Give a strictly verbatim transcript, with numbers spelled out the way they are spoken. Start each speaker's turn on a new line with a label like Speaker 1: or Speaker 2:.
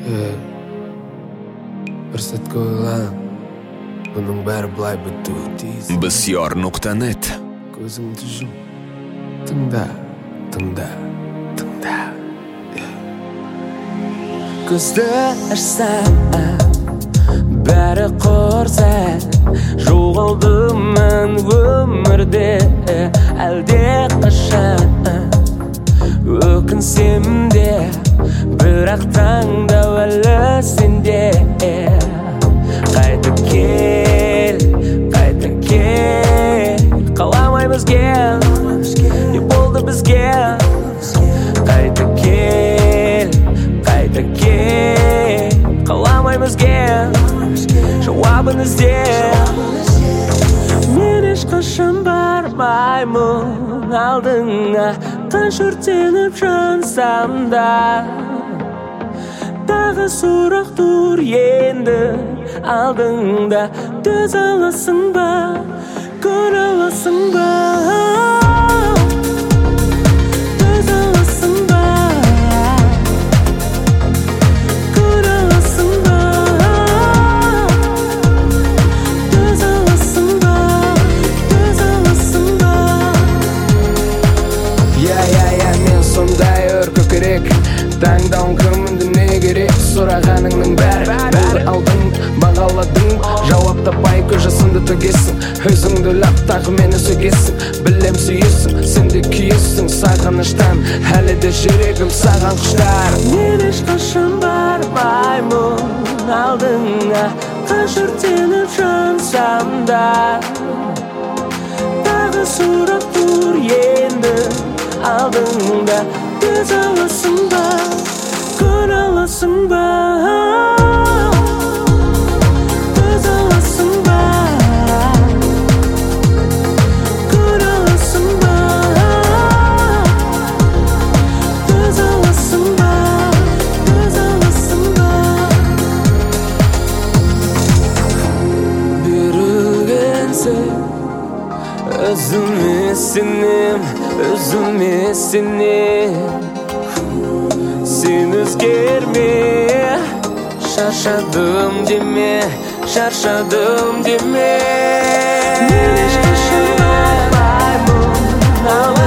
Speaker 1: Bir сәтке ойлан, бұның бәрі былай бітуі тиіс.
Speaker 2: Bisyor nuqta net.
Speaker 1: Көзіңді жұм, тыңда, тыңда, тыңда. Көзді ашсам, бәрі құрса, жоғалдым мен өмірде. Әлде қашан өкінсем де, бірақ таңдау әлі сенде. Қайта кел, қайта кел, қаламаймыз кел, не болды бізге. Қайта кел, қайта кел, қаламаймыз кел, жауабын ізде. Мен ешқашан бармаймын алдыңа, қанша өртеніп жансам да. Тағы сұрақ тұр енді алдыңда. Төз аласың ба, көре аласың ба? Төз аласың ба, көре аласың ба? Төз аласың ба, төз аласың ба? Я, я, я, мен сондай өркөкірек, таңдауын кімінді не керек? Сұрағаныңның бәрі болды алдың, бағаладың, жауап таппай көз жасыңды төгесің. Өзіңді лап тағы мені сөгесің, білем сүйесің, сен де күйесің. Сағыныштан әлі де жүрегім саған құштар. Мен ешқашан бармаймын алдыңа, қанша өртеніп жансам да. Тағы сұрақ тұр енді алдыңда. Төз аласың ба, көре аласың ба? Төз аласың ба, көре аласың ба? Төз аласың ба, төз аласың ба? Берілгенсің, өзіме сенем, өзіме сенем. Сен өзгерме, шаршадым деме, шаршадым деме. Мен ешқашан бармаймын